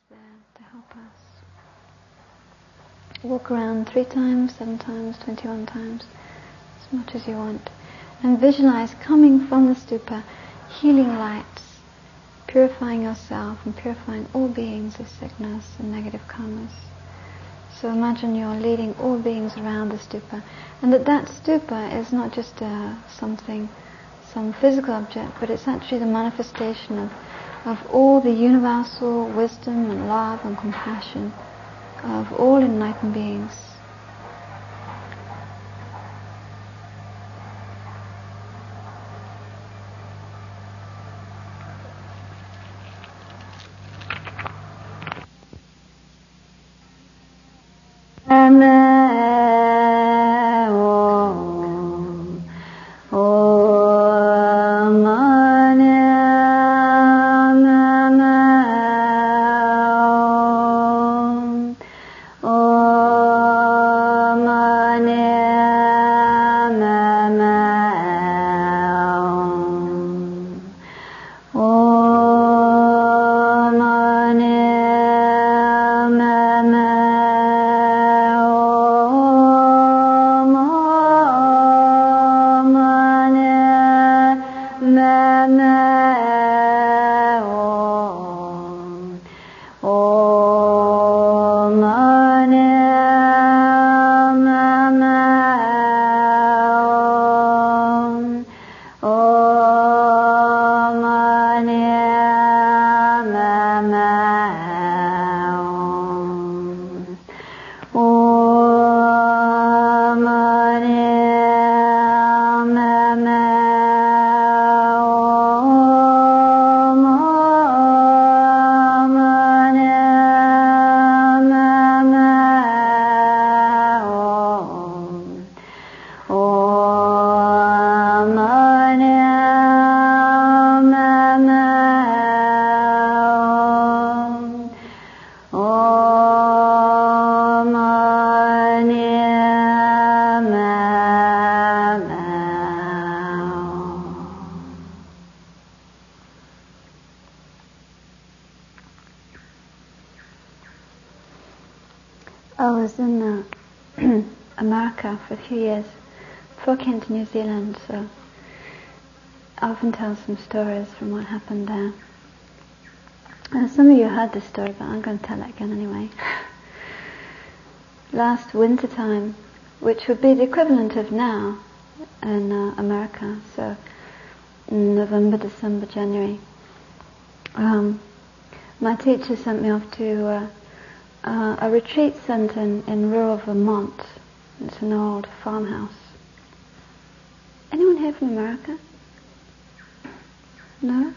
there to help us. Walk around 3 times, 7 times, 21 times, as much as you want. And visualize coming from the stupa, healing lights, purifying yourself and purifying all beings of sickness and negative karmas. So imagine you're leading all beings around the stupa, and that stupa is not just some physical object, but it's actually the manifestation of all the universal wisdom and love and compassion of all enlightened beings. I was in America for a few years before I came to New Zealand, so I often tell some stories from what happened there. And some of you heard this story, but I'm going to tell it again anyway. Last winter time, which would be the equivalent of now in America, so in November, December, January, my teacher sent me off to a retreat centre in rural Vermont. It's an old farmhouse. Anyone here from America? No?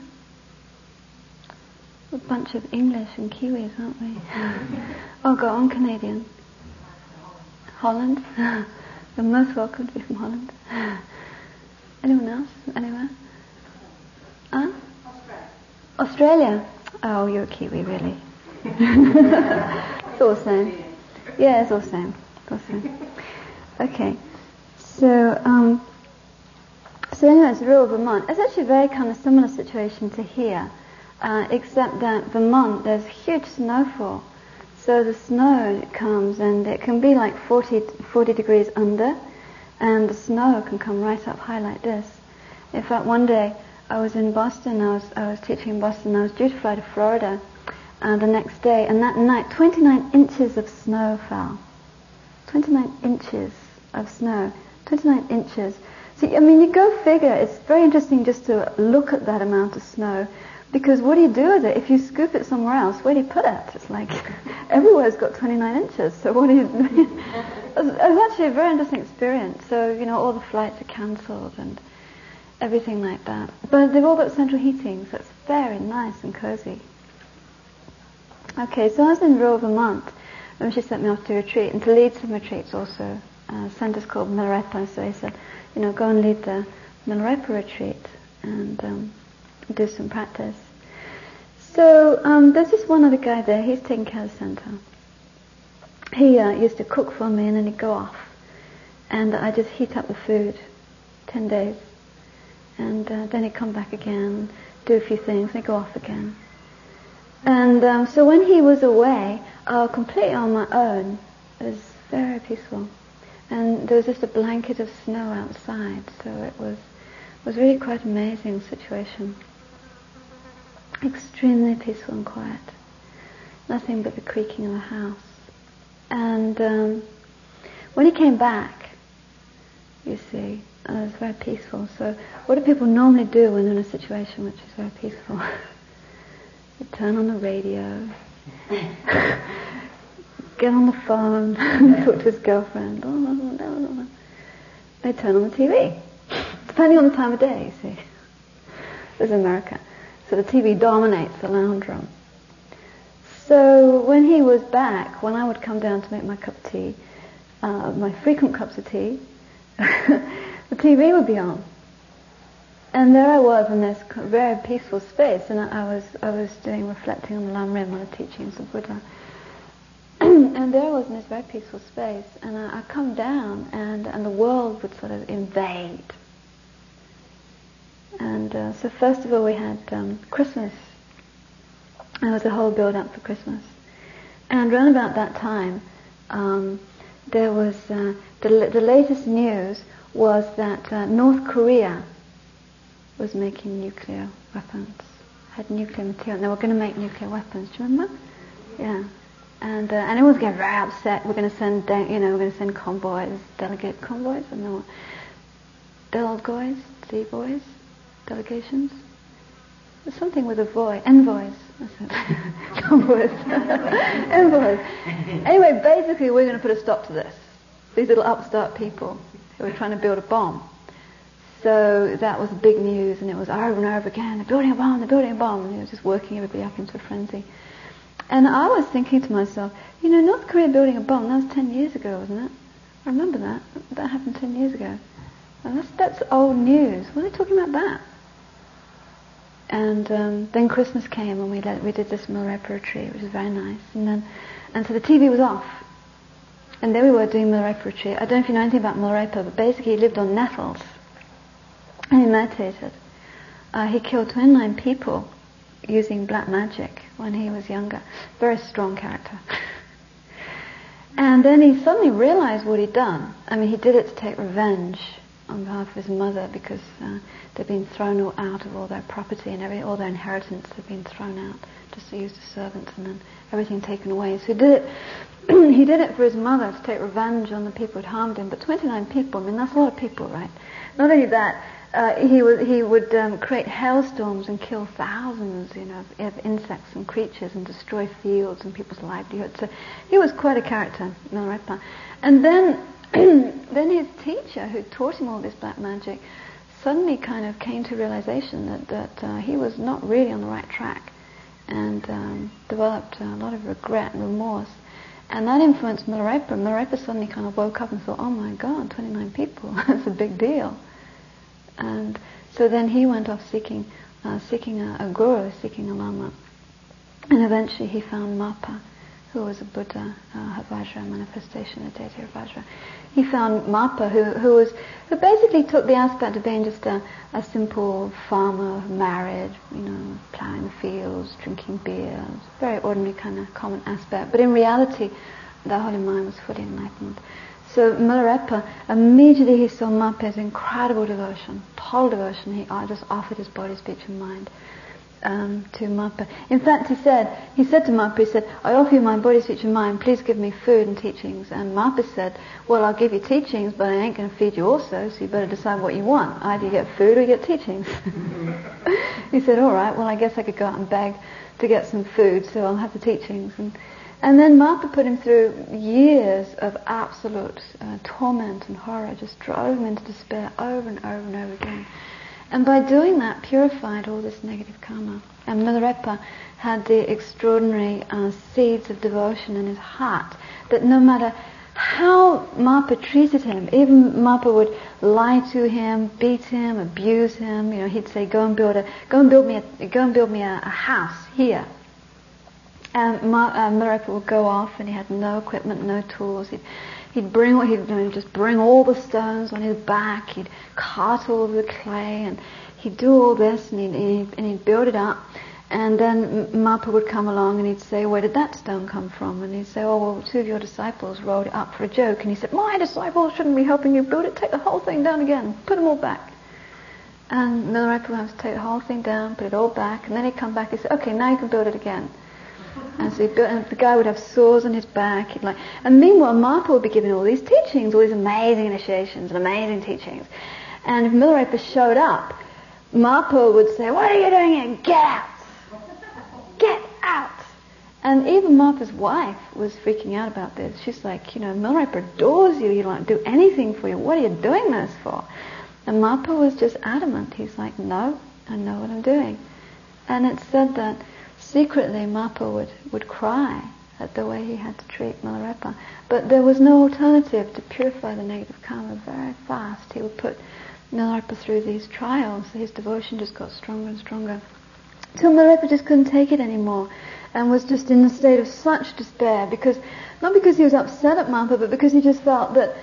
A bunch of English and Kiwis, aren't we? Oh, go on, Canadian. Holland? You're most welcome to be from Holland. Anyone else? Anywhere? Huh? Australia? Oh, you're a Kiwi, really. It's all the same. Yeah, it's all the same. Okay. So anyway, it's rural Vermont. It's actually a very kind of similar situation to here, except that Vermont, there's huge snowfall. So the snow comes and it can be like 40 degrees under, and the snow can come right up high like this. In fact, one day I was in Boston, I was teaching in Boston, I was due to fly to Florida the next day, and that night 29 inches of snow fell. 29 inches of snow. 29 inches. So, I mean, you go figure, it's very interesting just to look at that amount of snow, because what do you do with it? If you scoop it somewhere else, where do you put it? It's like, everywhere's got 29 inches, so what do you do? It was actually a very interesting experience. So, all the flights are cancelled and everything like that. But they've all got central heating, so it's very nice and cozy. Okay, so I was in rural Vermont, and she sent me off to retreat, and to lead some retreats also. Centre's called Milarepa, so he said, go and lead the Milarepa retreat and do some practice. So there's just one other guy there, he's taking care of the center. He used to cook for me, and then he'd go off, and I just heat up the food, 10 days, and then he'd come back again, do a few things, and he'd go off again. And so when he was away, completely on my own, it was very peaceful. And there was just a blanket of snow outside, so it was really quite an amazing situation. Extremely peaceful and quiet. Nothing but the creaking of the house. And when he came back, you see, it was very peaceful. So what do people normally do when they're in a situation which is very peaceful? They turn on the radio, get on the phone, talk to his girlfriend. They turn on the TV, depending on the time of day, you see. This is America. So the TV dominates the lounge room. So when he was back, when I would come down to make my cup of tea, my frequent cups of tea, the TV would be on. And there I was in this very peaceful space, and I was reflecting on the Lam Rim, on the teachings of Buddha. And there I was in this very peaceful space, and I come down, and the world would sort of invade. And so first of all we had Christmas. There was a whole build-up for Christmas. And around about that time, there was the latest news was that North Korea was making nuclear weapons, had nuclear material, and they were going to make nuclear weapons. Do you remember? Yeah. And everyone's getting very upset. We're going to send, we're going to send convoys, delegate convoys, I don't know what, Delgoys, D-boys, delegations. There's something with a voice, envoys. Convoys, envoys. Anyway, basically, we're going to put a stop to this. These little upstart people who were trying to build a bomb. So that was big news, and it was over and over again, they're building a bomb, they're building a bomb, and it was just working everybody up into a frenzy. And I was thinking to myself, North Korea building a bomb, that was 10 years ago, wasn't it? I remember that. That happened 10 years ago. And that's old news. What are they talking about that? And then Christmas came, and we did this Milarepa retreat, which was very nice. And so the TV was off. And there we were doing Milarepa retreat. I don't know if you know anything about Milarepa, but basically he lived on nettles. And he meditated. He killed 29 people using black magic when he was younger. Very strong character. And then he suddenly realized what he'd done. I mean, he did it to take revenge on behalf of his mother, because they'd been thrown out of all their property and all their inheritance had been thrown out just to use the servants, and then everything taken away. So he did it. He did it for his mother, to take revenge on the people who'd harmed him. But 29 people, I mean, that's a lot of people, right? Not only that, he would create hailstorms and kill thousands, of insects and creatures, and destroy fields and people's livelihoods. So he was quite a character, Milarepa. And then his teacher, who taught him all this black magic, suddenly kind of came to realization that he was not really on the right track, and developed a lot of regret and remorse. And that influenced Milarepa. Milarepa suddenly kind of woke up and thought, oh my God, 29 people, that's a big deal. And so then he went off seeking a guru, seeking a lama. And eventually he found Mappa, who was a Buddha, Vajra, manifestation of deity of Vajra. He found Mappa, who basically took the aspect of being just a simple farmer, married, plowing the fields, drinking beer, very ordinary kind of common aspect. But in reality, the holy mind was fully enlightened. So Milarepa, immediately he saw Mappa's incredible devotion, total devotion. He just offered his body, speech and mind to Mappa. In fact, he said to Mappa, I offer you my body, speech and mind, please give me food and teachings. And Mappa said, well, I'll give you teachings, but I ain't going to feed you also, so you better decide what you want. Either you get food or you get teachings. He said, all right, well, I guess I could go out and beg to get some food, so I'll have the teachings. And then Mappa put him through years of absolute torment and horror, just drove him into despair over and over and over again. And by doing that, purified all this negative karma. And Milarepa had the extraordinary seeds of devotion in his heart, that no matter how Mappa treated him, even Mappa would lie to him, beat him, abuse him. He'd say, go and build me a house here. And Milarepa would go off, and he had no equipment, no tools. He'd just bring all the stones on his back. He'd cart all the clay, and he'd do all this, and he'd build it up. And then Mapa would come along and he'd say, where did that stone come from? And he'd say, oh, well, 2 of your disciples rolled it up for a joke. And he said, my disciples shouldn't be helping you build it. Take the whole thing down again. Put them all back. And Milarepa would have to take the whole thing down, put it all back. And then he'd come back and say, okay, now you can build it again. And so he built, and the guy would have sores on his back. And meanwhile, Mapa would be giving all these teachings, all these amazing initiations and amazing teachings. And if Milarepa showed up, Mapa would say, what are you doing here? Get out! Get out! And even Mapa's wife was freaking out about this. She's like, Milarepa adores you. He'll do anything for you. What are you doing this for? And Mapa was just adamant. He's like, no, I know what I'm doing. And it's said that secretly Mapa would cry at the way he had to treat Milarepa. But there was no alternative to purify the negative karma very fast. He would put Milarepa through these trials. His devotion just got stronger and stronger. So Milarepa just couldn't take it anymore and was just in a state of such despair, not because he was upset at Mapa, but because he just felt that,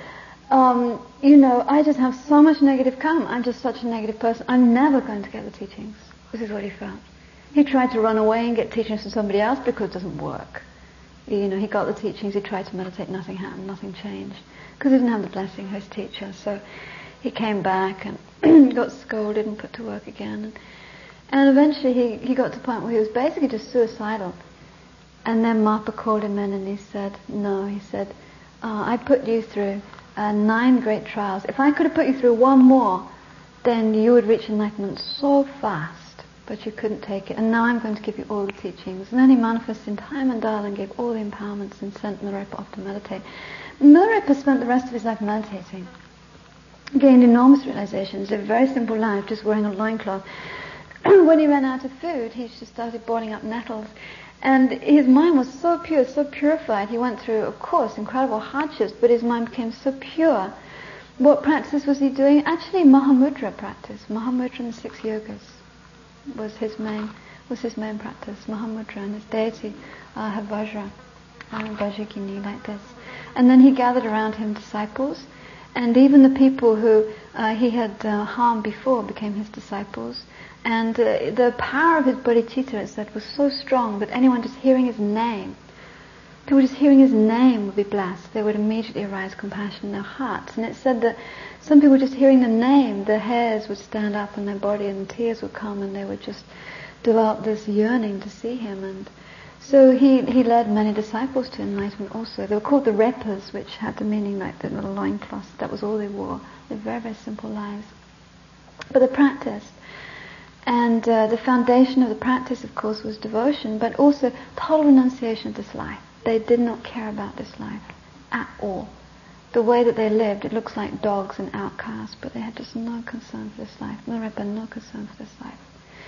I just have so much negative karma. I'm just such a negative person. I'm never going to get the teachings. This is what he felt. He tried to run away and get teachings from somebody else because it doesn't work. He got the teachings, he tried to meditate, nothing happened, nothing changed. Because he didn't have the blessing of his teacher. So he came back and got scolded and put to work again. And eventually he got to the point where he was basically just suicidal. And then Mapa called him in and he said, no, he said, I put you through 9 great trials. If I could have put you through one more, then you would reach enlightenment so fast. But you couldn't take it. And now I'm going to give you all the teachings. And then he manifested in time and Dala and gave all the empowerments and sent Milarepa off to meditate. Milarepa spent the rest of his life meditating. Gained enormous realizations. Lived a very simple life, just wearing a loincloth. When he ran out of food, he just started boiling up nettles. And his mind was so pure, so purified. He went through, of course, incredible hardships, but his mind became so pure. What practice was he doing? Actually, Mahamudra practice. Mahamudra and the 6 yogas was his main practice. Mahamudra, and his deity had Vajra, Vajragini, like this. And then he gathered around him disciples, and even the people who he had harmed before became his disciples. And the power of his bodhicitta, it said, was so strong that anyone just hearing his name, people just hearing his name would be blessed. There would immediately arise compassion in their hearts. And it said that some people just hearing the name, their hairs would stand up on their body and tears would come and they would just develop this yearning to see him. And so he led many disciples to enlightenment also. They were called the repas, which had the meaning like the little loincloths. That was all they wore. They had very, very simple lives. But they practiced. And the foundation of the practice, of course, was devotion, but also total renunciation of this life. They did not care about this life at all. The way that they lived, it looks like dogs and outcasts, but they had just no concern for this life. Milarepa, no concern for this life.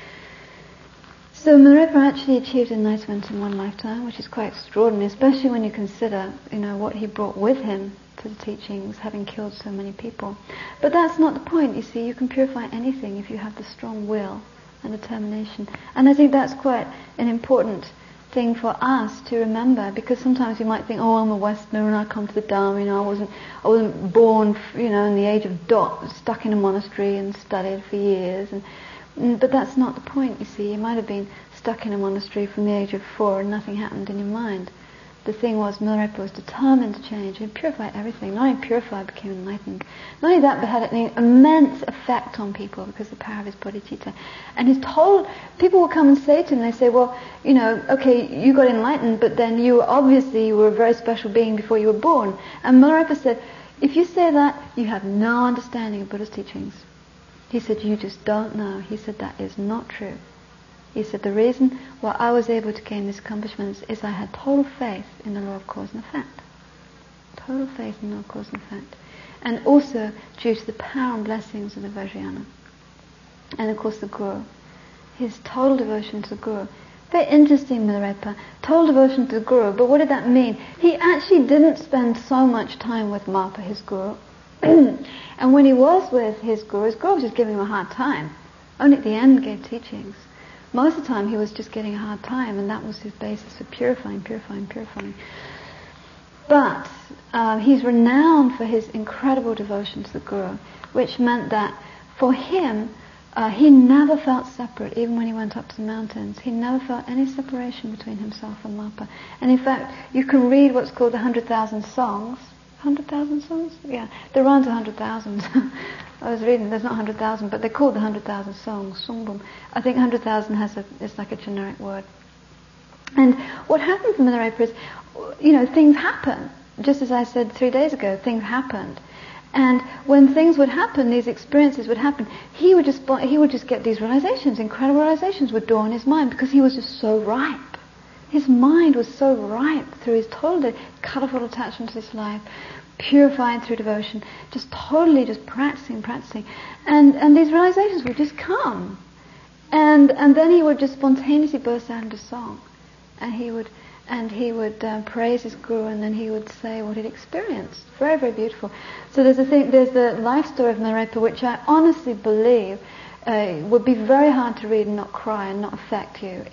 So Milarepa actually achieved enlightenment in one lifetime, which is quite extraordinary, especially when you consider, what he brought with him to the teachings, having killed so many people. But that's not the point, you see. You can purify anything if you have the strong will and determination. And I think that's quite an important thing for us to remember, because sometimes you might think, oh, I'm a Westerner and I come to the Dharma, I wasn't born, in the age of dot, stuck in a monastery and studied for years. But that's not the point, you see. You might have been stuck in a monastery from the age of 4 and nothing happened in your mind. The thing was, Milarepa was determined to change and purify everything. Not only purify, became enlightened. Not only that, but had an immense effect on people because of the power of his bodhicitta. And people will come and say to him, they say, well, okay, you got enlightened, but then you were a very special being before you were born. And Milarepa said, if you say that, you have no understanding of Buddha's teachings. He said, you just don't know. He said, that is not true. He said, the reason why I was able to gain these accomplishments is I had total faith in the law of cause and effect. Total faith in the law of cause and effect. And also due to the power and blessings of the Vajrayana. And of course the Guru. His total devotion to the Guru. Very interesting, Milarepa. Total devotion to the Guru. But what did that mean? He actually didn't spend so much time with Mapa, his Guru. And when he was with his Guru was just giving him a hard time. Only at the end gave teachings. Most of the time he was just getting a hard time, and that was his basis for purifying. But he's renowned for his incredible devotion to the Guru, which meant that for him, He never felt separate, even when he went up to the mountains. He never felt any separation between himself and Lapa. And in fact, you can read what's called the 100,000 songs. 100,000 songs? Yeah, there aren't 100,000. I was reading, there's not 100,000, but they're called the 100,000 songs, songbum. I think 100,000 is like a generic word. And what happens in Milarepa is, things happen. Just as I said 3 days ago, things happened. And when things would happen, these experiences would happen, he would just get these realizations, incredible realizations would dawn in his mind because he was just so ripe. His mind was so ripe through his totally cut off all attachment to this life, purified through devotion, just totally just practicing. And these realizations would just come. And then he would just spontaneously burst out into song. And he would praise his guru, and then he would say what he'd experienced. Very, very beautiful. So there's the life story of Milarepa, which I honestly believe would be very hard to read and not cry and not affect you.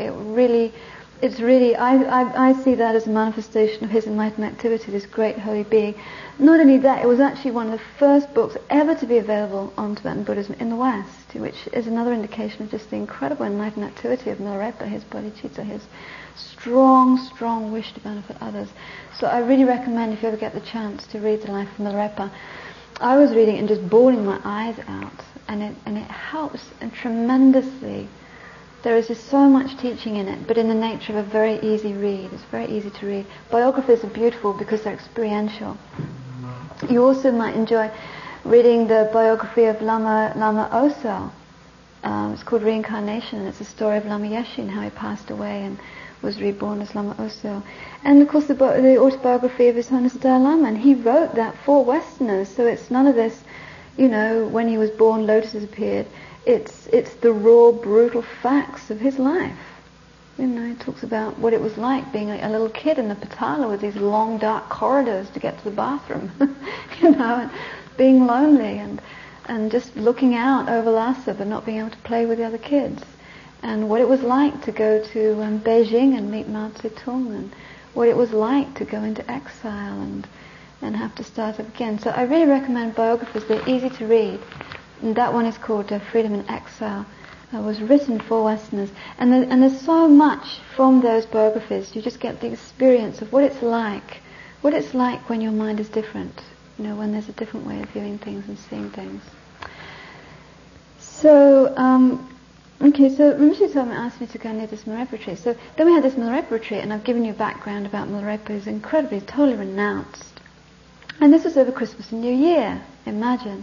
I see that as a manifestation of his enlightened activity, this great holy being. Not only that, it was actually one of the first books ever to be available on Tibetan Buddhism in the West, which is another indication of just the incredible enlightened activity of Milarepa, his bodhicitta, his strong wish to benefit others. So I really recommend, if you ever get the chance, to read the life of Milarepa. I was reading it and just bawling my eyes out, and it helps tremendously. There is just so much teaching in it, but in the nature of a very easy read. It's very easy to read. Biographies are beautiful because they're experiential. You also might enjoy reading the biography of Lama Oso. It's called Reincarnation, and it's a story of Lama Yeshe, how he passed away and was reborn as Lama Oso. And of course the autobiography of His Holiness Dalai Lama, and he wrote that for Westerners, so it's none of this, when he was born, lotuses appeared. It's the raw, brutal facts of his life. He talks about what it was like being a little kid in the Patala with these long, dark corridors to get to the bathroom, and being lonely and just looking out over Lhasa but not being able to play with the other kids. And what it was like to go to Beijing and meet Mao Zedong, and what it was like to go into exile and have to start up again. So I really recommend biographies. They're easy to read. And that one is called Freedom in Exile. It was written for Westerners. And there's so much from those biographies. You just get the experience of what it's like when your mind is different. When there's a different way of viewing things and seeing things. So, so Rinpoche told me, asked me to go near this Milarepa retreat. So then we had this Milarepa retreat, and I've given you a background about Milarepa, who's incredibly, totally renounced. And this was over Christmas and New Year, imagine.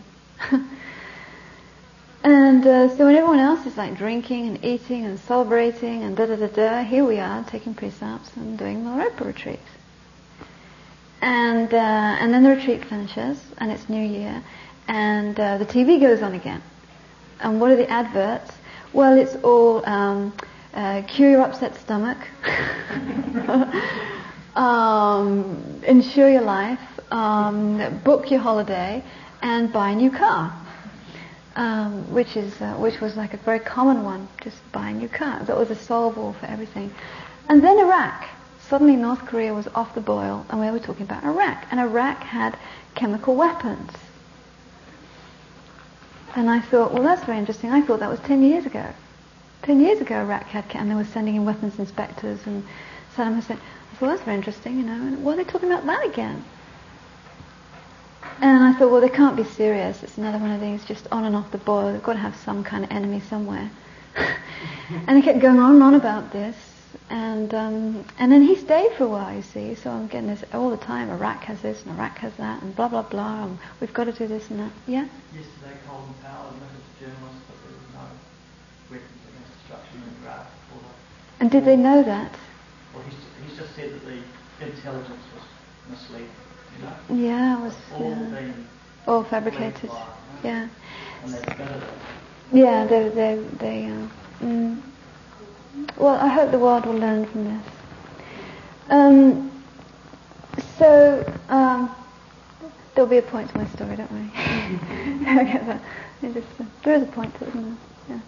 And so when everyone else is like drinking and eating and celebrating and here we are taking precepts and doing Milarepa retreat. And then the retreat finishes, and it's New Year, and the TV goes on again. And what are the adverts? Well, it's all cure your upset stomach, insure your life, book your holiday, and buy a new car. Which was like a very common one, just buy a new car. That was a solve-all for everything. And then Iraq. Suddenly North Korea was off the boil, and we were talking about Iraq. And Iraq had chemical weapons. And I thought, well, that's very interesting. I thought that was 10 years ago. 10 years ago Iraq had, and they were sending in weapons inspectors, and Saddam Hussein. I thought, that's very interesting, And why are they talking about that again? And I thought, well, they can't be serious. It's another one of these just on and off the boil. They've got to have some kind of enemy somewhere. And they kept going on and on about this. And then he stayed for a while, you see. So I'm getting this all the time. Iraq has this and Iraq has that and blah, blah, blah. And we've got to do this and that. Yeah? Yesterday, Colin Powell admitted to journalists that there was no weapons of mass destruction in Iraq. And did they know that? Well, he's just said that the intelligence was misleading. Yeah, it was all fabricated. Yeah. And they admitted it. Yeah, they well, I hope the world will learn from this. There'll be a point to my story, don't worry. I get that. There is a point to it, isn't there?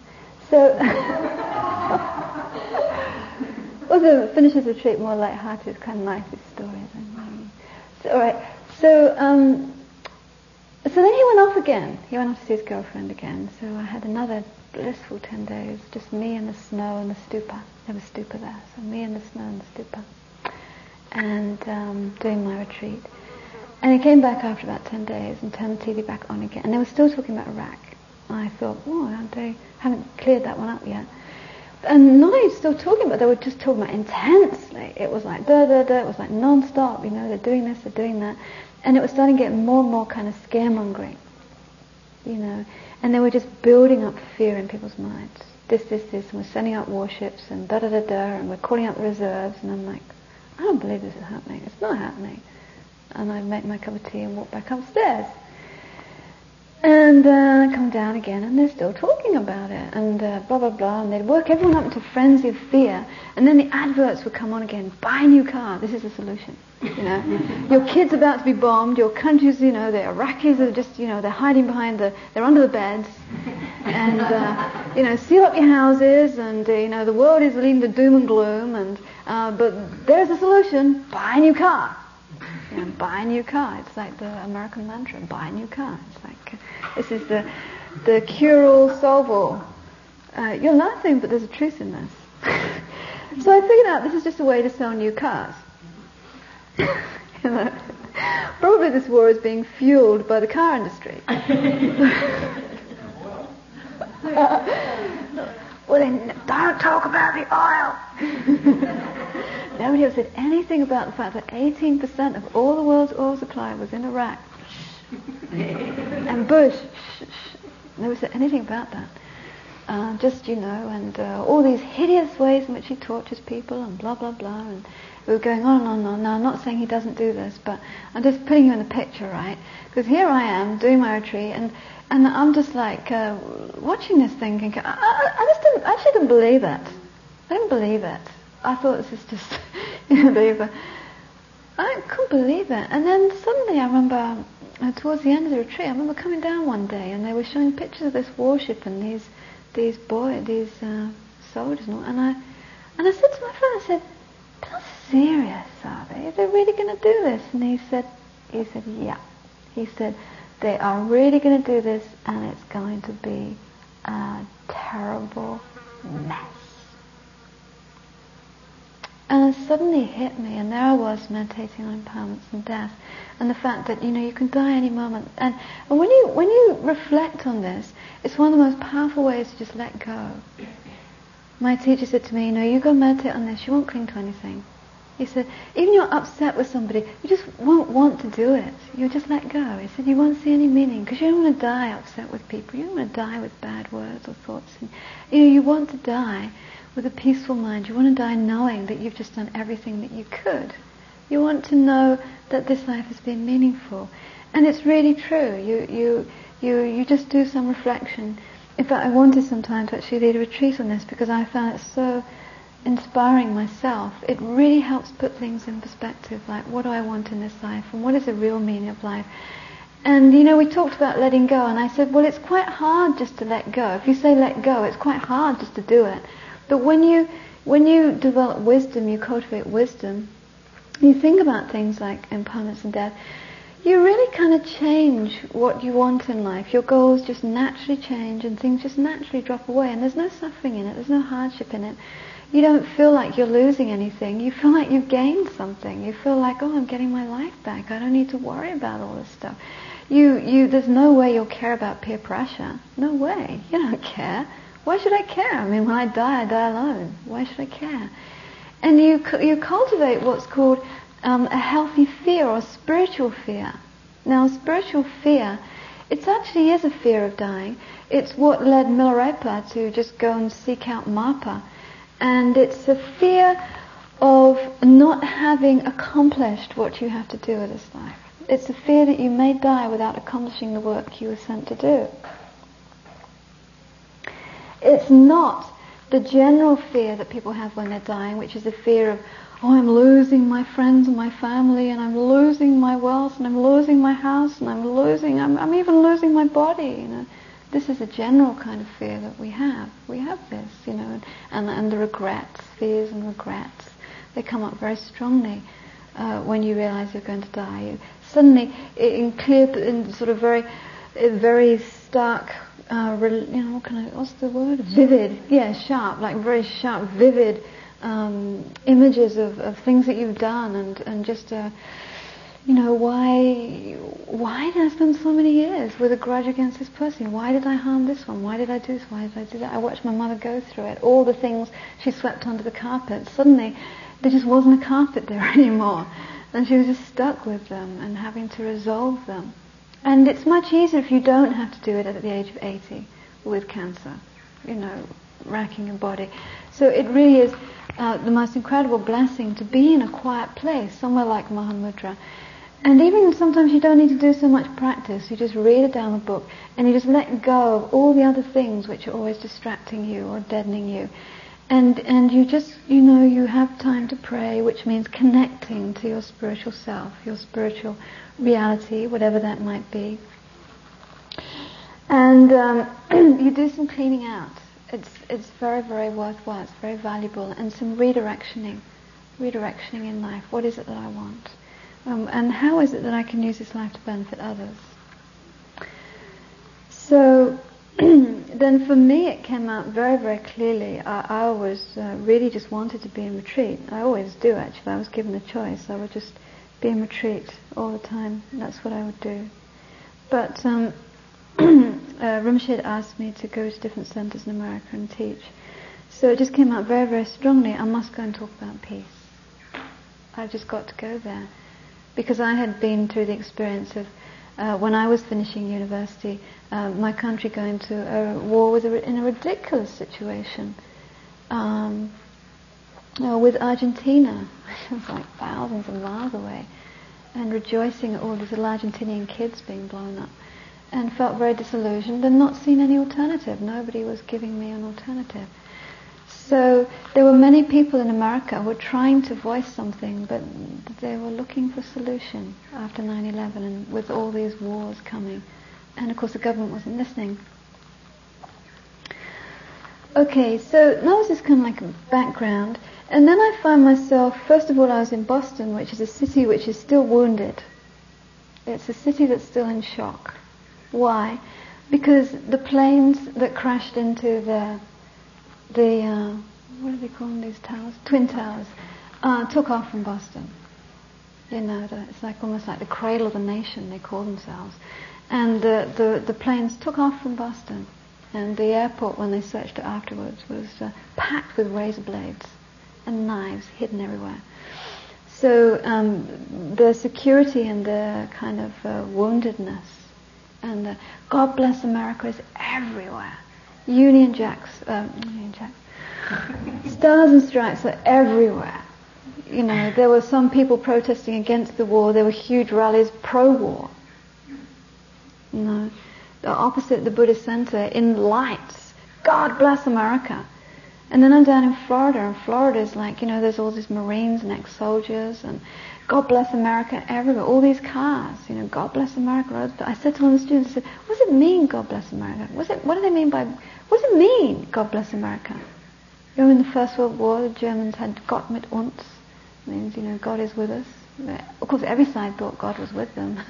Yeah. So, also finishes the retreat more light-hearted. It's kind of nice, this story. So, all right. So then he went off again. He went off to see his girlfriend again. So I had another blissful 10 days, just me and the snow and the stupa. There was stupa there, so me and the snow and the stupa. And doing my retreat. And I came back after about 10 days and turned the TV back on again. And they were still talking about Iraq. And I thought, they haven't cleared that one up yet. And not only still talking about it, they were just talking about intensely. It was like it was like non-stop, they're doing this, they're doing that. And it was starting to get more and more kind of scaremongering, And they were just building up fear in people's minds. This, and we're sending out warships and and we're calling out the reserves. And I'm like, I don't believe this is happening. It's not happening. And I make my cup of tea and walk back upstairs. And I come down again and they're still talking about it and blah, blah, blah. And they'd work everyone up into a frenzy of fear. And then the adverts would come on again. Buy a new car. This is the solution. Your kid's about to be bombed. Your country's, the Iraqis are just, they're hiding behind they're under the beds. And, seal up your houses. And, the world is leading to doom and gloom. And but there's a solution. Buy a new car. Buy a new car. It's like the American mantra. Buy a new car. It's like, this is the cure-all, solve-all. You're laughing, but there's a truth in this. So I figured out this is just a way to sell new cars. Probably this war is being fueled by the car industry. Well then, don't talk about the oil. Nobody ever said anything about the fact that 18% of all the world's oil supply was in Iraq. And Bush. Never said anything about that. And all these hideous ways in which he tortures people and blah, blah, blah. And we were going on and on and on. Now, I'm not saying he doesn't do this, but I'm just putting you in the picture, right? Because here I am doing my retreat and I'm just like watching this thing thinking, I actually didn't believe it. I didn't believe it. I thought this is just, but I couldn't believe it. And then suddenly I remember, towards the end of the retreat, I remember coming down one day and they were showing pictures of this warship and these soldiers and all. And I said to my friend, I said, how serious are they? Are they really going to do this? And he said, yeah. He said, they are really going to do this and it's going to be a terrible mess. And it suddenly hit me, and there I was meditating on impermanence and death, and the fact that you can die any moment. And when you reflect on this, it's one of the most powerful ways to just let go. My teacher said to me, you go meditate on this, you won't cling to anything. He said, even you're upset with somebody, you just won't want to do it. You'll just let go. He said, you won't see any meaning, because you don't want to die upset with people. You don't want to die with bad words or thoughts. And, you want to die with a peaceful mind. You want to die knowing that you've just done everything that you could. You want to know that this life has been meaningful. And it's really true. You just do some reflection. In fact, I wanted some time to actually lead a retreat on this because I found it so inspiring myself. It really helps put things in perspective, like what do I want in this life and what is the real meaning of life. And we talked about letting go, and I said, well, it's quite hard just to let go. If you say let go, it's quite hard just to do it. But when you develop wisdom, you cultivate wisdom, you think about things like impermanence and death, you really kind of change what you want in life. Your goals just naturally change and things just naturally drop away, and there's no suffering in it, there's no hardship in it. You don't feel like you're losing anything, you feel like you've gained something. You feel like, I'm getting my life back, I don't need to worry about all this stuff. There's no way you'll care about peer pressure. No way. You don't care. Why should I care? I mean, when I die alone. Why should I care? And you cultivate what's called a healthy fear or spiritual fear. Now, spiritual fear, it actually is a fear of dying. It's what led Milarepa to just go and seek out Mapa. And it's a fear of not having accomplished what you have to do with this life. It's a fear that you may die without accomplishing the work you were sent to do. It's not the general fear that people have when they're dying, which is the fear of, I'm losing my friends and my family, and I'm losing my wealth, and I'm losing my house, and I'm even losing my body. This is a general kind of fear that we have. We have this, and the regrets, fears and regrets, they come up very strongly when you realize you're going to die. Suddenly, in sort of very very stark, what's the word? Vivid. Yeah, sharp, like very sharp, vivid images of things that you've done, and just why did I spend so many years with a grudge against this person? Why did I harm this one? Why did I do this? Why did I do that? I watched my mother go through it. All the things she swept under the carpet. Suddenly, there just wasn't a carpet there anymore. And she was just stuck with them and having to resolve them. And it's much easier if you don't have to do it at the age of 80 with cancer, racking your body. So it really is the most incredible blessing to be in a quiet place, somewhere like Mahamudra. And even sometimes you don't need to do so much practice. You just read a Dhamma book and you just let go of all the other things which are always distracting you or deadening you. And you just, you have time to pray, which means connecting to your spiritual self, your spiritual reality, whatever that might be. And you do some cleaning out. It's very, very worthwhile. It's very valuable. And some redirectioning in life. What is it that I want? And how is it that I can use this life to benefit others? So then for me it came out very, very clearly. I always really just wanted to be in retreat. I always do, actually. If I was given a choice, I would just be in retreat all the time. That's what I would do. But Rinpoche had asked me to go to different centers in America and teach. So it just came out very, very strongly. I must go and talk about peace. I've just got to go there. Because I had been through the experience of, when I was finishing university, my country going to a war in a ridiculous situation with Argentina. It was like thousands of miles away. And rejoicing at all these little Argentinian kids being blown up. And felt very disillusioned and not seen any alternative. Nobody was giving me an alternative. So there were many people in America who were trying to voice something, but they were looking for a solution after 9/11 and with all these wars coming. And of course the government wasn't listening. Okay, so that was just kind of like a background. And then I find myself, first of all I was in Boston, which is a city which is still wounded. It's a city that's still in shock. Why? Because the planes that crashed into the what do they call these towers? Twin Towers, took off from Boston. It's like almost like the cradle of the nation, they call themselves. And the planes took off from Boston. And the airport, when they searched it afterwards, was packed with razor blades and knives hidden everywhere. So the security and the kind of woundedness and the God bless America is everywhere. Union Jacks, Stars and Stripes are everywhere. There were some people protesting against the war. There were huge rallies pro-war. Opposite the Buddhist Center, in lights, God bless America. And then I'm down in Florida, and Florida is like, there's all these Marines and ex-soldiers, and God bless America everywhere. All these cars, God bless America. I said to one of the students, I said, what does it mean, God bless America? What do they mean by, what does it mean, God bless America? In the First World War, the Germans had Gott mit uns. It means, God is with us. Of course, every side thought God was with them.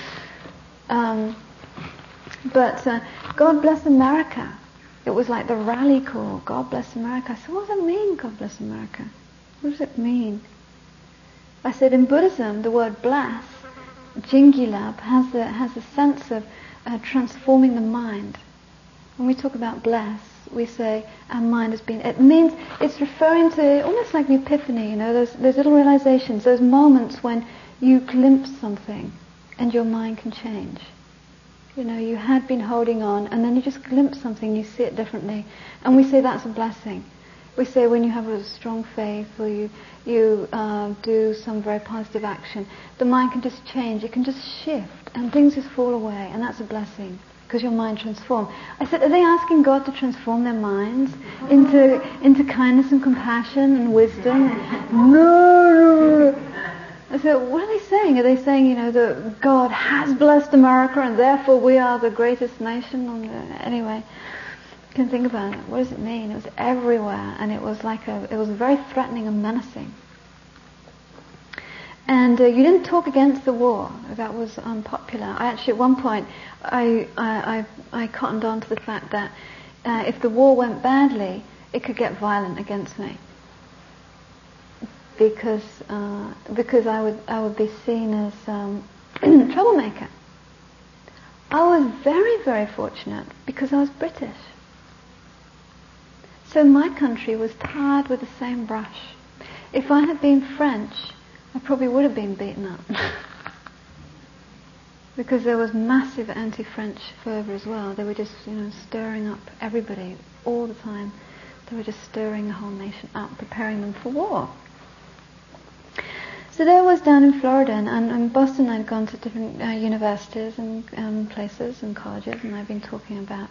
But God bless America. It was like the rally call, God bless America. I said, what does it mean, God bless America? What does it mean? I said, in Buddhism, the word bless, Jingilab, has a sense of transforming the mind. When we talk about bless, we say our mind has been, it means it's referring to almost like an epiphany, those little realizations, those moments when you glimpse something and your mind can change. You had been holding on and then you just glimpse something, you see it differently. And we say that's a blessing. We say when you have a strong faith or you do some very positive action, the mind can just change, it can just shift and things just fall away, and that's a blessing because your mind transformed. I said, are they asking God to transform their minds into kindness and compassion and wisdom? No. I said, what are they saying? Are they saying, that God has blessed America and therefore we are the greatest nation on the... Anyway, you can think about it. What does it mean? It was everywhere, and it was very threatening and menacing. And you didn't talk against the war. That was unpopular. I actually, at one point, I cottoned on to the fact that if the war went badly, it could get violent against me. Because I would be seen as troublemaker. I was very, very fortunate because I was British. So my country was tarred with the same brush. If I had been French, I probably would have been beaten up. Because there was massive anti-French fervour as well. They were just, stirring up everybody all the time. They were just stirring the whole nation up, preparing them for war. So there I was down in Florida, and in Boston I'd gone to different universities and places and colleges, and I've been talking about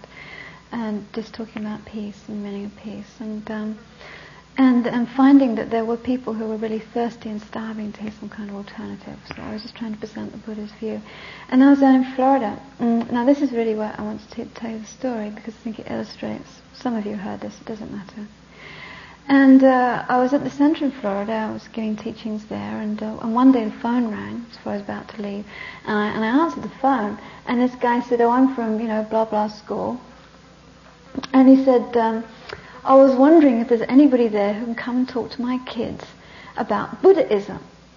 peace and meaning of peace, and finding that there were people who were really thirsty and starving to hear some kind of alternative. So I was just trying to present the Buddhist view. And I was down in Florida. Now this is really where I want to tell you the story, because I think it illustrates. Some of you heard this, it doesn't matter. And I was at the center in Florida. I was giving teachings there, and one day the phone rang before I was about to leave, and I answered the phone, and this guy said, "Oh, I'm from blah blah school," and he said, "I was wondering if there's anybody there who can come and talk to my kids about Buddhism.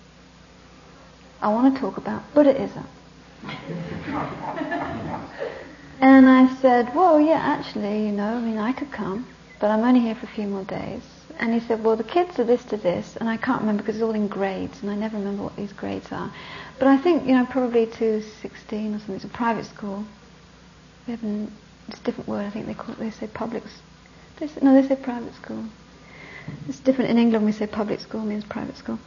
I want to talk about Buddhism." And I said, "Well, yeah, actually, I could come, but I'm only here for a few more days." And he said, "Well, the kids are this to this," and I can't remember because it's all in grades, and I never remember what these grades are. But I think, probably to 16 or something. It's a private school. It's a different word. I think they say public. They say private school. It's different in England. We say public school means private school.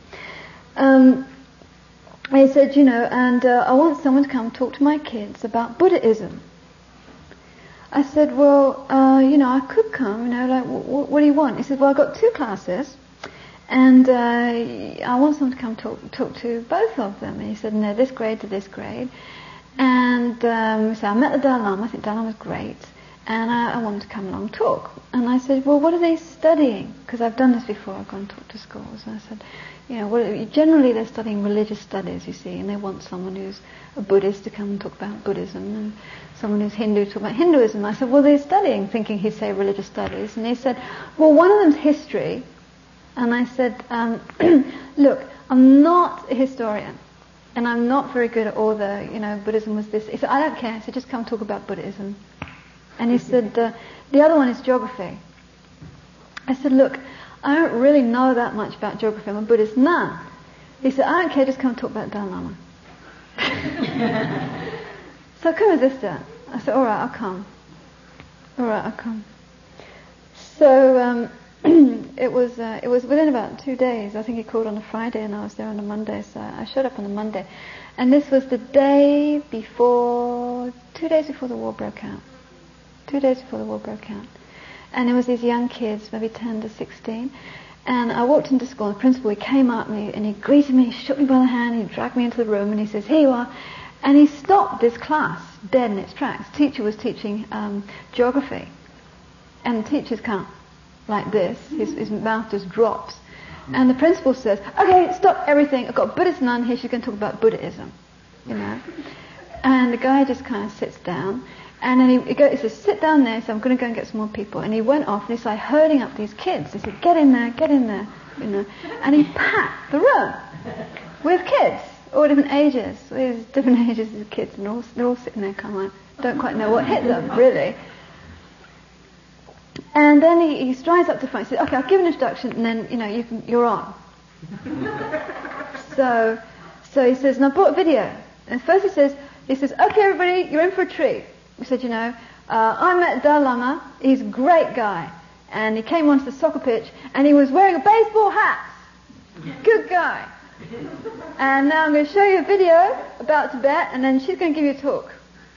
He said, and I want someone to come talk to my kids about Buddhism. I said, "Well, I could come, what do you want?" He said, "Well, I've got 2 classes, and I want someone to come talk to both of them." And he said, "No, this grade to this grade." And so I met the Dalai Lama. I think Dalai Lama was great, and I wanted to come along and talk. And I said, "Well, what are they studying?" Because I've done this before. I've gone and talked to schools. And I said, generally they're studying religious studies, you see, and they want someone who's a Buddhist to come and talk about Buddhism, and someone who's Hindu to talk about Hinduism. I said, "Well, they're studying," thinking he'd say religious studies. And he said, "Well, one of them's history." And I said, "Look, I'm not a historian, and I'm not very good at all the, Buddhism was this." He said, "I don't care." I said, "Just come talk about Buddhism." And he said, "The other one is geography." I said, "Look, I don't really know that much about geography. I'm a Buddhist nun." He said, "I don't care, just come talk about Dalai Lama." So I couldn't resist it. I said, "All right, I'll come." So it was within about 2 days. I think he called on a Friday, and I was there on a Monday. So I showed up on a Monday, and this was the day before, 2 days before the war broke out. 2 days before the war broke out. And it was these young kids, maybe 10 to 16. And I walked into school, and the principal, he came up and he greeted me, he shook me by the hand, he dragged me into the room, and he says, "Here you are." And he stopped this class dead in its tracks. The teacher was teaching geography. And the teacher's kind of like this, his mouth just drops. And the principal says, "Okay, stop everything. I've got a Buddhist nun here, she's going to talk about Buddhism." And the guy just kind of sits down. And then he says, "Sit down there." So I'm going to go and get some more people. And he went off and he started herding up these kids. He said, "Get in there, get in there." And he packed the room with kids, all different ages. There's different ages of kids, and they're all sitting there kind of like, don't quite know what hit them, really. And then he strides up to the front. He says, "Okay, I'll give an introduction, and then, you're on." So he says, "And I brought a video." And first he says, "Okay, everybody, you're in for a treat." He said, "I met Dalai Lama. He's a great guy. And he came onto the soccer pitch, and he was wearing a baseball hat. Good guy. And now I'm going to show you a video about Tibet, and then she's going to give you a talk."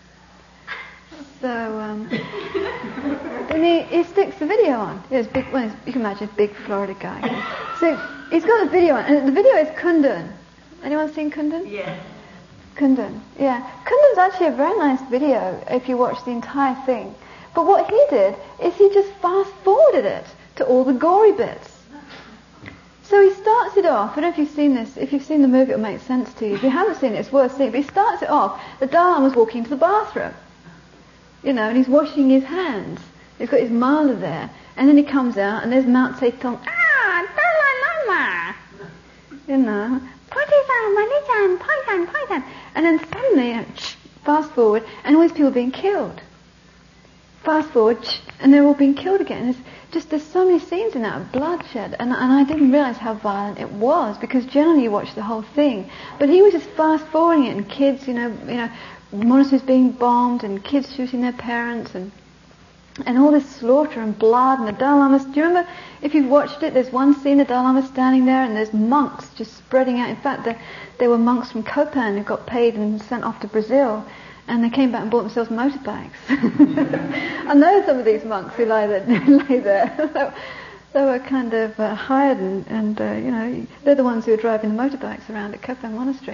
So then he sticks the video on. He was big. Well, you can imagine a big Florida guy. So he's got the video on, and the video is Kundun. Anyone seen Kundun? Yeah. Kundun, yeah. Kundun's actually a very nice video if you watch the entire thing. But what he did is he just fast-forwarded it to all the gory bits. So he starts it off. I don't know if you've seen this. If you've seen the movie, it'll make sense to you. If you haven't seen it, it's worth seeing. But he starts it off. The Dalai Lama's walking to the bathroom, and he's washing his hands. He's got his mala there, and then he comes out, and there's Mao Zedong. Dalai Lama, and then suddenly, fast forward, and all these people are being killed. Fast forward, and they're all being killed again. There's so many scenes in that of bloodshed, and I didn't realise how violent it was, because generally you watch the whole thing. But he was just fast forwarding it, and kids, monasteries being bombed, and kids shooting their parents, and all this slaughter and blood, and the Dalai Lama. Do you remember, if you've watched it, there's one scene, the Dalai Lama standing there, and there's monks just spreading out. In fact, there were monks from Copan who got paid and sent off to Brazil, and they came back and bought themselves motorbikes. I know some of these monks who lay there. They were kind of hired, and they're the ones who are driving the motorbikes around at Copan Monastery.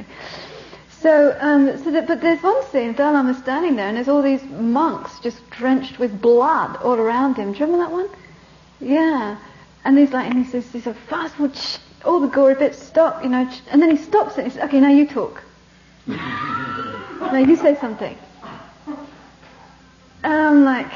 But there's one scene, Dalai Lama standing there, and there's all these monks just drenched with blood all around him. Do you remember that one? Yeah. And he says, fast forward, all the gory bits, stop, and then he stops it and he says, okay, now you talk. Now you say something. And I'm like,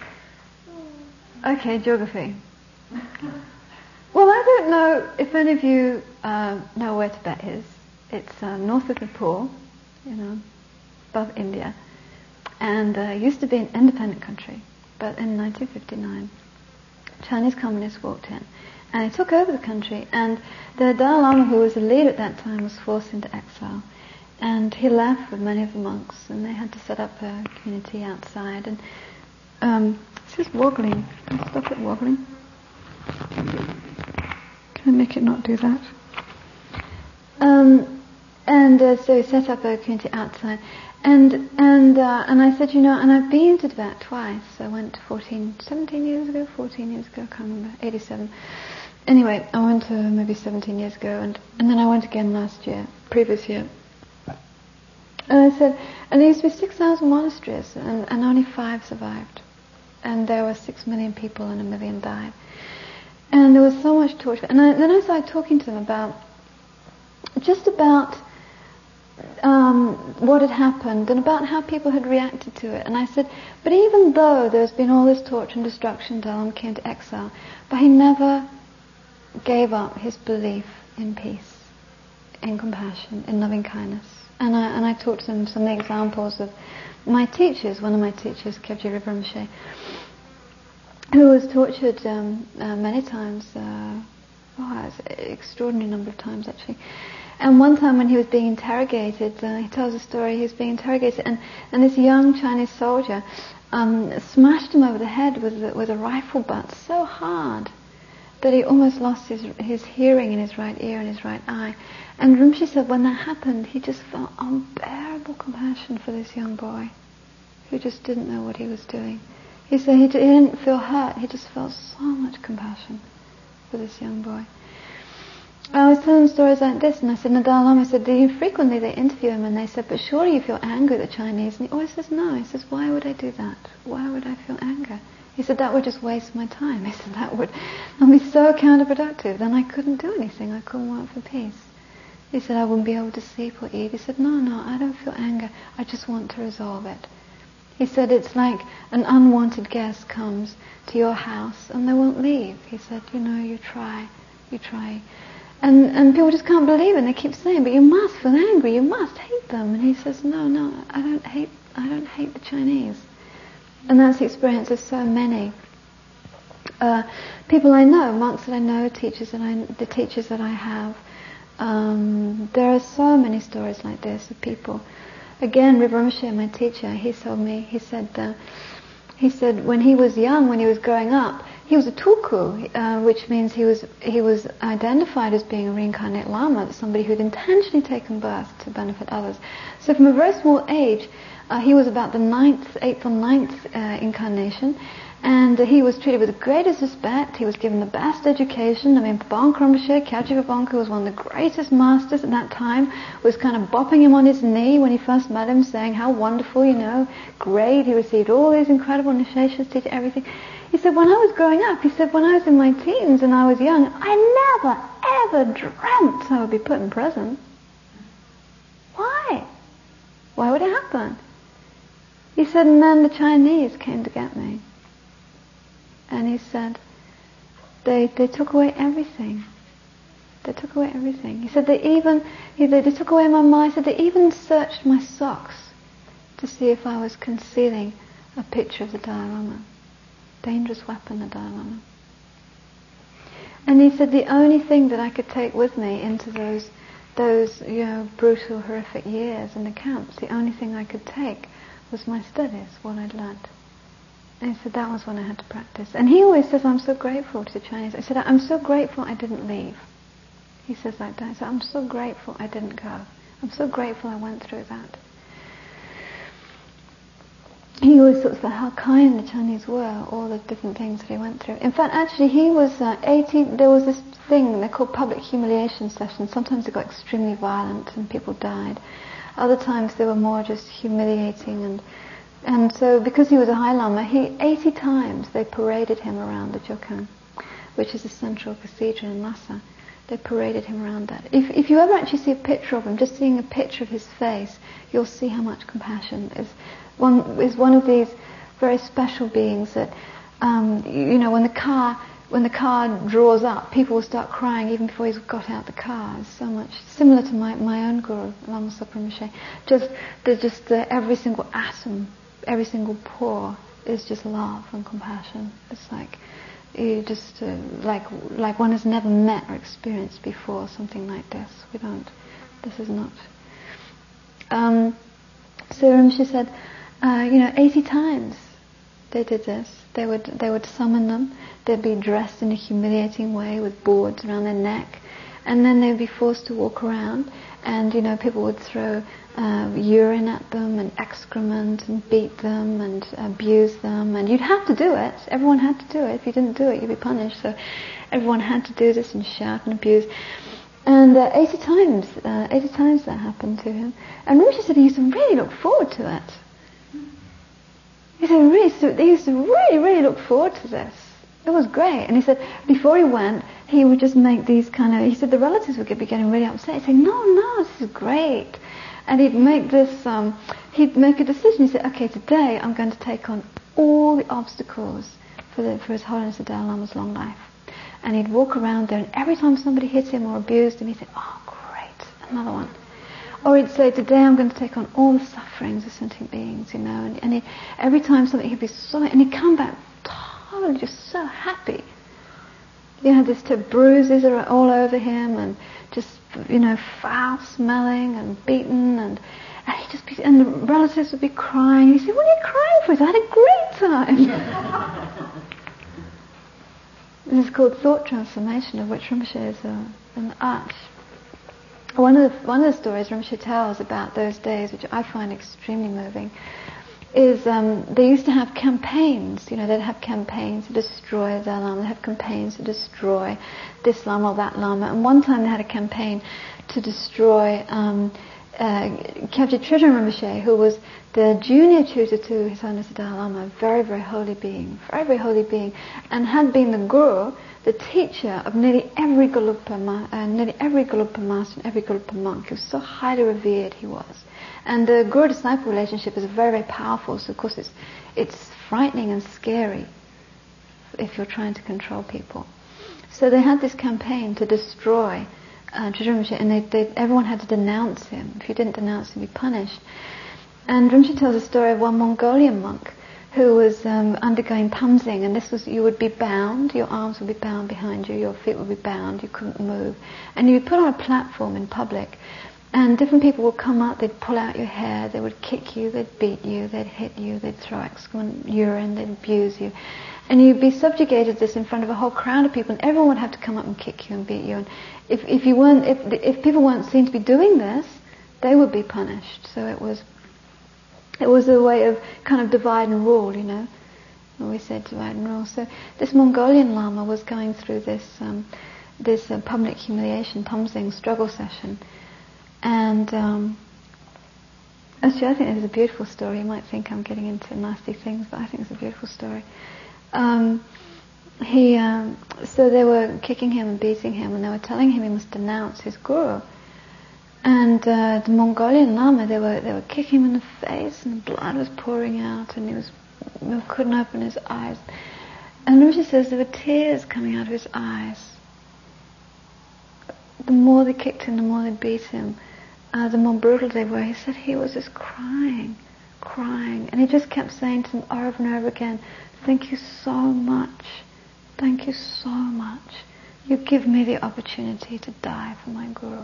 okay, geography. Well, I don't know if any of you know where Tibet is. It's north of Nepal, above India, and used to be an independent country. But in 1959, Chinese communists walked in, and they took over the country. And the Dalai Lama, who was the leader at that time, was forced into exile, and he left with many of the monks, and they had to set up a community outside. And it's just wobbling. Can I stop it wobbling? Can I make it not do that? So he set up a community outside, and I said, and I've been to Tibet twice. I went 14 years ago, I can't remember, 87. Anyway, I went maybe 17 years ago, and then I went again previous year. And I said, and there used to be 6,000 monasteries, and only 5 survived. And there were 6 million people, and 1 million died. And there was so much torture. And then I started talking to them about what had happened and about how people had reacted to it. And I said, but even though there's been all this torture and destruction, Dalai Lama came to exile, but he never gave up his belief in peace, in compassion, in loving kindness. And I talked to them some of the examples of my teachers. One of my teachers, Kyabje Rinpoche, who was tortured many times, an extraordinary number of times actually. And one time when he was being interrogated, he tells a story, he was being interrogated, and this young Chinese soldier smashed him over the head with a rifle butt so hard that he almost lost his hearing in his right ear and his right eye. And Rinpoche said when that happened, he just felt unbearable compassion for this young boy who just didn't know what he was doing. He said he didn't feel hurt, he just felt so much compassion for this young boy. I was telling stories like this, and I said, Dalai Lama said, frequently they interview him, and they said, but surely you feel anger at the Chinese? And he always says, no. He says, why would I do that? Why would I feel anger? He said, that would just waste my time. He said, that would be so counterproductive. Then I couldn't do anything. I couldn't work for peace. He said, I wouldn't be able to sleep or eat. He said, no, I don't feel anger. I just want to resolve it. He said, it's like an unwanted guest comes to your house and they won't leave. He said, you try. And people just can't believe it, and they keep saying, but you must feel angry, you must hate them. And he says, no, I don't hate the Chinese. And that's the experience of so many people I know, monks that I know, the teachers that I have. There are so many stories like this of people. Again, Rinpoche, my teacher, he told me, he said when he was young, when he was growing up, he was a tulku, which means he was identified as being a reincarnate Lama, somebody who had intentionally taken birth to benefit others. So from a very small age, he was about the 8th or 9th incarnation, and he was treated with the greatest respect. He was given the best education. I mean, Pabanka Rinpoche, Kyabje Pabanka, was one of the greatest masters at that time, was kind of bopping him on his knee when he first met him, saying how wonderful, great. He received all these incredible initiations, teaching everything. He said, when I was growing up, he said, when I was in my teens and I was young, I never, ever dreamt I would be put in prison. Why? Why would it happen? He said, and then the Chinese came to get me. And he said, they took away everything. They took away everything. He said they took away my mind. He said they even searched my socks to see if I was concealing a picture of the Dalai Lama. Dangerous weapon, the Dalai Lama. And he said the only thing that I could take with me into those brutal, horrific years in the camps, the only thing I could take was my studies, what I'd learned. And he said that was when I had to practice. And he always says, I'm so grateful to the Chinese. I said, I'm so grateful I didn't leave. He says like that. He said, I'm so grateful I didn't go. I'm so grateful I went through that. He always talks about how kind the Chinese were, all the different things that he went through. In fact, actually, he was 18. There was this thing they called public humiliation sessions. Sometimes it got extremely violent and people died. Other times they were more just humiliating. And so, because he was a High Lama, 80 times they paraded him around the Jokhang, which is the central cathedral in Lhasa. They paraded him around that. If you ever actually see a picture of him, just seeing a picture of his face, you'll see how much compassion is one of these very special beings that, when the car draws up, people will start crying even before he's got out the car. It's so much similar to my own guru, Lama Zopa Rinpoche. Every single atom, every single pore is just love and compassion. It's like you just like one has never met or experienced before something like this. This is not. So Rinpoche said, 80 times they did this. They would summon them. They'd be dressed in a humiliating way with boards around their neck, and then they'd be forced to walk around. And people would throw urine at them and excrement and beat them and abuse them. And you'd have to do it. Everyone had to do it. If you didn't do it, you'd be punished. So everyone had to do this and shout and abuse. And 80 times that happened to him. And Rinpoche said he used to really look forward to it. He said they used to really, really look forward to this. It was great. And he said before he went, he would just make these he said the relatives would be getting really upset. He'd say, no, this is great. And he'd make a decision. He said, okay, today I'm going to take on all the obstacles for His Holiness the Dalai Lama's long life. And he'd walk around there, and every time somebody hit him or abused him, he'd say, oh, great, another one. Or he'd say, today I'm going to take on all the sufferings of sentient beings, and every time something, he'd be so, and he'd come back totally just so happy. This bruises are all over him, and just, foul smelling and beaten, and he'd just be, and the relatives would be crying. He'd say, what are you crying for? He said, I had a great time. This is called thought transformation, of which Rinpoche is an arch. One of the stories Rinpoche tells about those days, which I find extremely moving, is they used to have campaigns. They'd have campaigns to destroy the Dalai Lama. They'd have campaigns to destroy this Lama or that Lama. And one time they had a campaign to destroy Kyabje Tridren Rinpoche, who was the junior tutor to His Holiness the Dalai Lama, a very, very holy being, and had been the guru, the teacher of nearly every Gelugpa master and every Gelugpa monk. He was so highly revered, he was. And the guru-disciple relationship is very, very powerful, so of course it's frightening and scary if you're trying to control people. So they had this campaign to destroy Tridren Rinpoche, and everyone had to denounce him. If you didn't denounce him, you'd be punished. And Rinpoche tells a story of one Mongolian monk who was undergoing pamsing, and this was, you would be bound, your arms would be bound behind you, your feet would be bound, you couldn't move, and you'd be put on a platform in public, and different people would come up, they'd pull out your hair, they would kick you, they'd beat you, they'd hit you, they'd throw excrement, urine, they'd abuse you, and you'd be subjugated to this in front of a whole crowd of people, and everyone would have to come up and kick you and beat you, and if people weren't seen to be doing this, they would be punished. So it was a way of kind of divide and rule, we said divide and rule. So this Mongolian Lama was going through this public humiliation, pamsing struggle session. And actually I think this is a beautiful story. You might think I'm getting into nasty things, but I think it's a beautiful story. So they were kicking him and beating him, and they were telling him he must denounce his guru. And the Mongolian Lama, they were kicking him in the face, and the blood was pouring out, and he couldn't open his eyes. And Rinpoche says there were tears coming out of his eyes. The more they kicked him, the more they beat him, the more brutal they were. He said he was just crying, and he just kept saying to them over and over again, "Thank you so much. Thank you so much. You give me the opportunity to die for my Guru."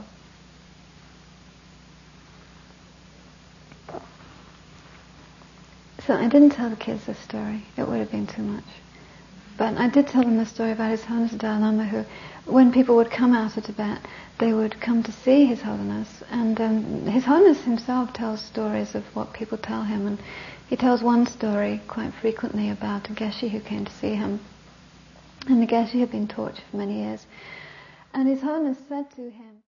So I didn't tell the kids this story. It would have been too much. But I did tell them the story about His Holiness the Dalai Lama, who, when people would come out of Tibet, they would come to see His Holiness. And His Holiness himself tells stories of what people tell him. And he tells one story quite frequently about a Geshe who came to see him. And the Geshe had been tortured for many years. And His Holiness said to him,